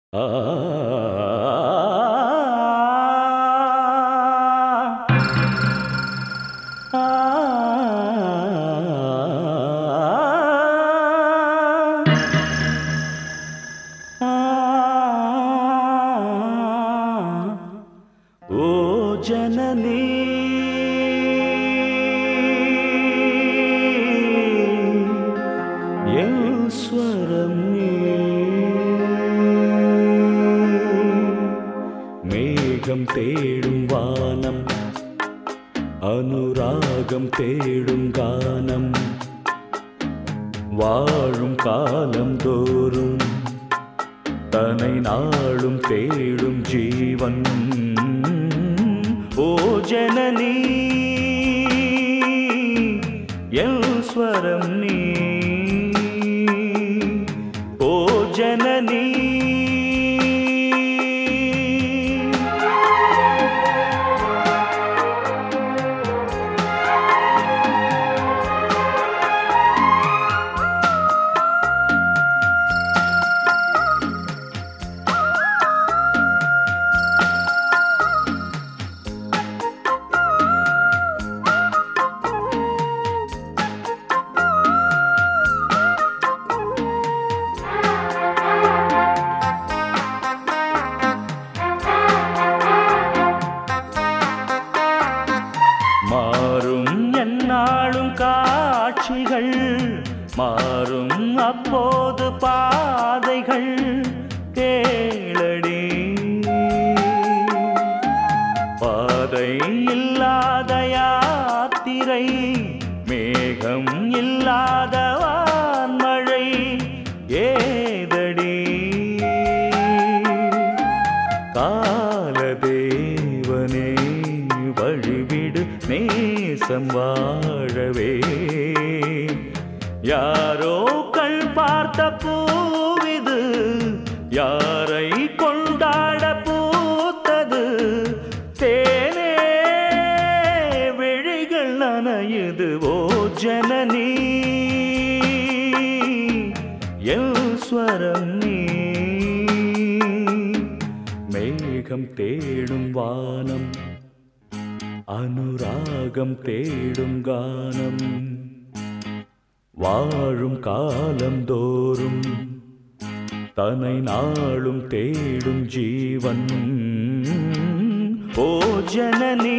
ஆ ஓ ஜனனி என் ஸ்வரம் நீ மேகம் தேடும் வானம் அனுராகம் தேடும் கானம் வாழும் காலம் தோறும் தன்னை நாளும் தேடும் ஜீவன் ஓ ஜனனி என் ஸ்வரம் நீ ஓ ஜனனி மாறும் எந்நாளும் காட்சிகள் மாறும் அப்போது பாதைகள் கேளடி பாதை இல்லாத யாத்திரை மேகம் இல்லாத வான்மழை ஏதடி காலதேவனே வழிவிடு நேசம் வாழவே யாரோ கண் பார்த்த பூவிது யாரை கொண்டாட பூத்தது தேனே விழிகள் நனையுது ஓ ஜனனி என் ஸ்வரம் நீ மேகம் தேடும் வானம் அனுராகம் தேடும் கானம் வாழும் காலம் தோறும் தன்னை நாளும் தேடும் ஜீவன் ஓ ஜனனி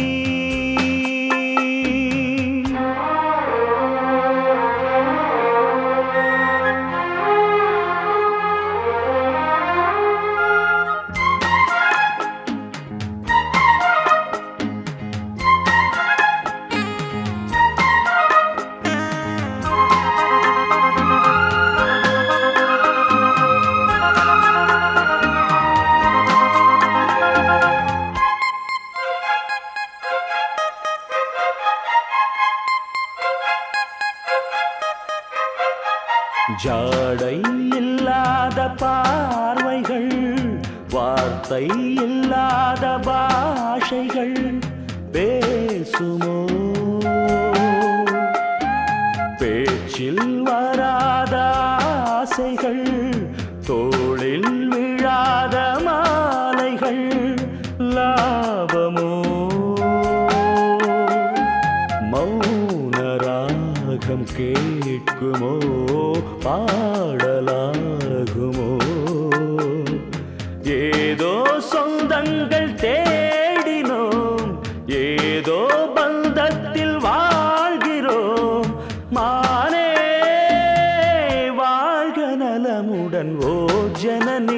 ஜாடை இல்லாத பார்வைகள் வார்த்தை இல்லாத பாஷைகள் பேசுமோ பேச்சில் வராத ஆசைகள் தோளில் விழாத மாலைகள் லாபமோ மௌனராகம் கேட்குமோ பாடலாகுமோ ஏதோ சொந்தங்கள் தேடினோம் ஏதோ பந்தத்தில் வாழ்கிறோம் மானே வாழ்க நலமுடன் ஓ ஜனனி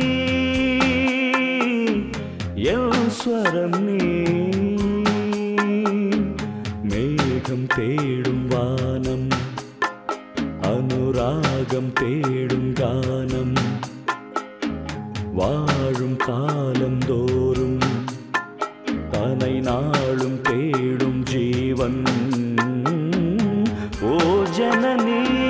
என் ஸ்வரம் நீ மேகம் தேடும் வானம் அனுராகம் தேடும் கானம் வாழும் காலம் தோறும் தன்னை நாளும் தேடும் ஜீவன் ஓ ஜனனி